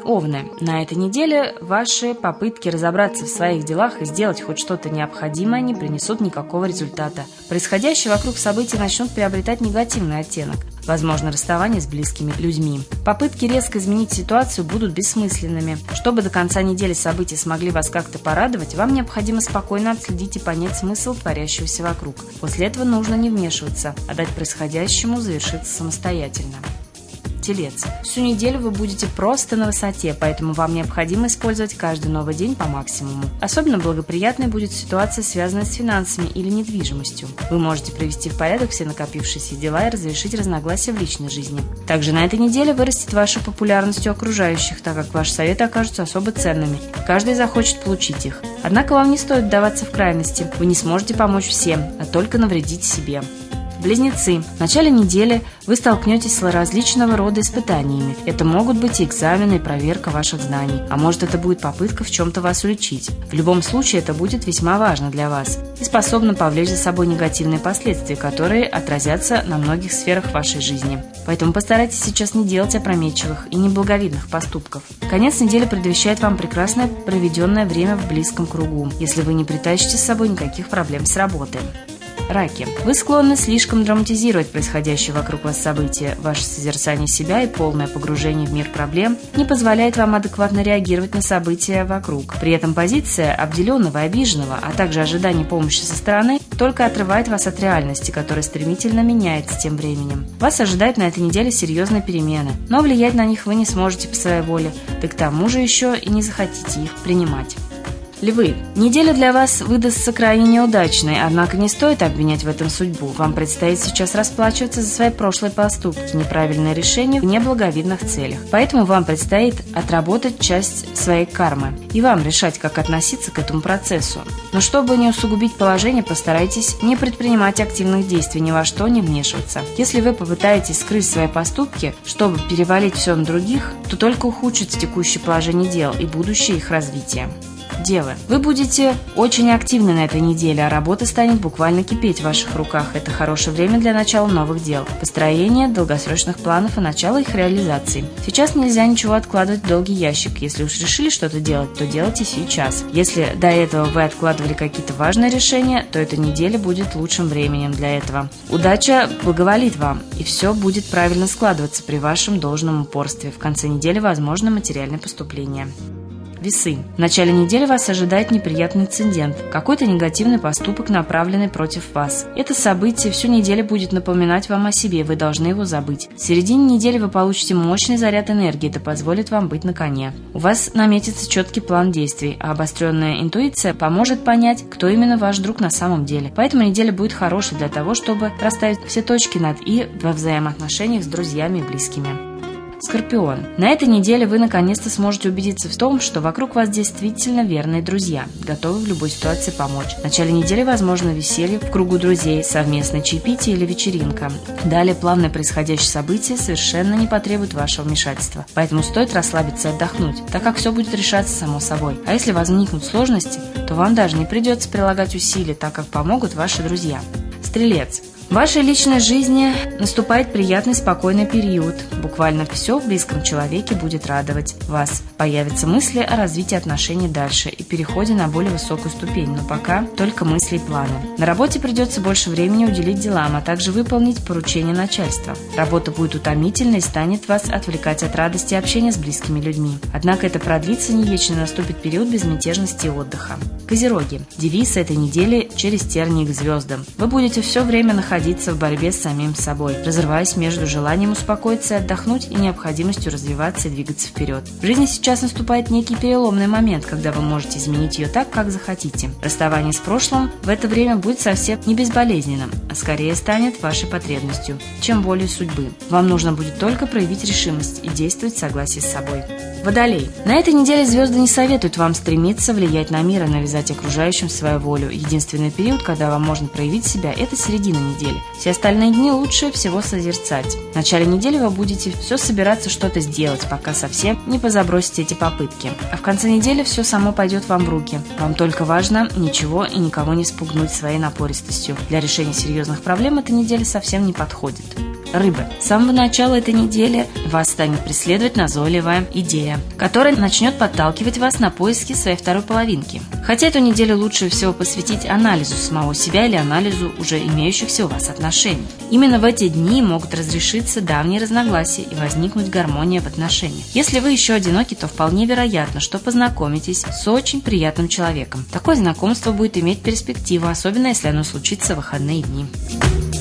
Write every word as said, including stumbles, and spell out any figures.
Овны, на этой неделе ваши попытки разобраться в своих делах и сделать хоть что-то необходимое не принесут никакого результата. Происходящие вокруг события начнут приобретать негативный оттенок. Возможно, расставание с близкими людьми. Попытки резко изменить ситуацию будут бессмысленными. Чтобы до конца недели события смогли вас как-то порадовать, вам необходимо спокойно отследить и понять смысл творящегося вокруг. После этого нужно не вмешиваться, а дать происходящему завершиться самостоятельно. Телец. Всю неделю вы будете просто на высоте, поэтому вам необходимо использовать каждый новый день по максимуму. Особенно благоприятной будет ситуация, связанная с финансами или недвижимостью. Вы можете привести в порядок все накопившиеся дела и разрешить разногласия в личной жизни. Также на этой неделе вырастет ваша популярность у окружающих, так как ваши советы окажутся особо ценными. Каждый захочет получить их. Однако вам не стоит вдаваться в крайности. Вы не сможете помочь всем, а только навредить себе. Близнецы. В начале недели вы столкнетесь с различного рода испытаниями. Это могут быть и экзамены, и проверка ваших знаний. А может, это будет попытка в чем-то вас уличить. В любом случае, это будет весьма важно для вас и способно повлечь за собой негативные последствия, которые отразятся на многих сферах вашей жизни. Поэтому постарайтесь сейчас не делать опрометчивых и неблаговидных поступков. Конец недели предвещает вам прекрасное проведенное время в близком кругу, если вы не притащите с собой никаких проблем с работы. Раки. Вы склонны слишком драматизировать происходящее вокруг вас события. Ваше созерцание себя и полное погружение в мир проблем не позволяет вам адекватно реагировать на события вокруг. При этом позиция обделенного и обиженного, а также ожидание помощи со стороны, только отрывает вас от реальности, которая стремительно меняется тем временем. Вас ожидают на этой неделе серьезные перемены, но влиять на них вы не сможете по своей воле, да к тому же еще и не захотите их принимать. Львы. Неделя для вас выдастся крайне неудачной, однако не стоит обвинять в этом судьбу. Вам предстоит сейчас расплачиваться за свои прошлые поступки, неправильные решения в неблаговидных целях. Поэтому вам предстоит отработать часть своей кармы. И вам решать, как относиться к этому процессу. Но чтобы не усугубить положение, постарайтесь не предпринимать активных действий, ни во что не вмешиваться. Если вы попытаетесь скрыть свои поступки, чтобы перевалить все на других, то только ухудшите текущее положение дел и будущее их развития. Девы. Вы будете очень активны на этой неделе, а работа станет буквально кипеть в ваших руках. Это хорошее время для начала новых дел, построения долгосрочных планов и начала их реализации. Сейчас нельзя ничего откладывать в долгий ящик. Если уж решили что-то делать, то делайте сейчас. Если до этого вы откладывали какие-то важные решения, то эта неделя будет лучшим временем для этого. Удача благоволит вам, и все будет правильно складываться при вашем должном упорстве. В конце недели возможно материальное поступление. Весы. В начале недели вас ожидает неприятный инцидент, какой-то негативный поступок, направленный против вас. Это событие всю неделю будет напоминать вам о себе, вы должны его забыть. В середине недели вы получите мощный заряд энергии, это позволит вам быть на коне. У вас наметится четкий план действий, а обостренная интуиция поможет понять, кто именно ваш друг на самом деле. Поэтому неделя будет хорошей для того, чтобы расставить все точки над «и» во взаимоотношениях с друзьями и близкими. Скорпион. На этой неделе вы наконец-то сможете убедиться в том, что вокруг вас действительно верные друзья, готовы в любой ситуации помочь. В начале недели возможно веселье в кругу друзей, совместное чаепитие или вечеринка. Далее плавное происходящее событие совершенно не потребует вашего вмешательства, поэтому стоит расслабиться и отдохнуть, так как все будет решаться само собой. А если возникнут сложности, то вам даже не придется прилагать усилия, так как помогут ваши друзья. Стрелец. В вашей личной жизни наступает приятный спокойный период. Буквально все в близком человеке будет радовать вас. Появятся мысли о развитии отношений дальше и переходе на более высокую ступень, но пока только мысли и планы. На работе придется больше времени уделить делам, а также выполнить поручения начальства. Работа будет утомительной и станет вас отвлекать от радости и общения с близкими людьми. Однако это продлится не вечно, наступит период безмятежности и отдыха. Козероги. Девиз этой недели «Через тернии к звездам». Вы будете все время находиться в борьбе с самим собой, разрываясь между желанием успокоиться и отдохнуть и необходимостью развиваться и двигаться вперед. В жизни сейчас наступает некий переломный момент, когда вы можете изменить ее так, как захотите. Расставание с прошлым в это время будет совсем не безболезненным, а скорее станет вашей потребностью, чем волей судьбы. Вам нужно будет только проявить решимость и действовать в согласии с собой. Водолей. На этой неделе звезды не советуют вам стремиться влиять на мир и навязать окружающим свою волю. Единственный период, когда вам можно проявить себя, это середина недели. Все остальные дни лучше всего созерцать. В начале недели вы будете все собираться что-то сделать, пока совсем не позабросите эти попытки. А в конце недели все само пойдет вам в руки. Вам только важно ничего и никого не спугнуть своей напористостью. Для решения серьезных проблем эта неделя совсем не подходит. Рыбы. С самого начала этой недели вас станет преследовать назойливая идея, которая начнет подталкивать вас на поиски своей второй половинки. Хотя эту неделю лучше всего посвятить анализу самого себя или анализу уже имеющихся у вас отношений. Именно в эти дни могут разрешиться давние разногласия и возникнуть гармония в отношениях. Если вы еще одиноки, то вполне вероятно, что познакомитесь с очень приятным человеком. Такое знакомство будет иметь перспективу, особенно если оно случится в выходные дни.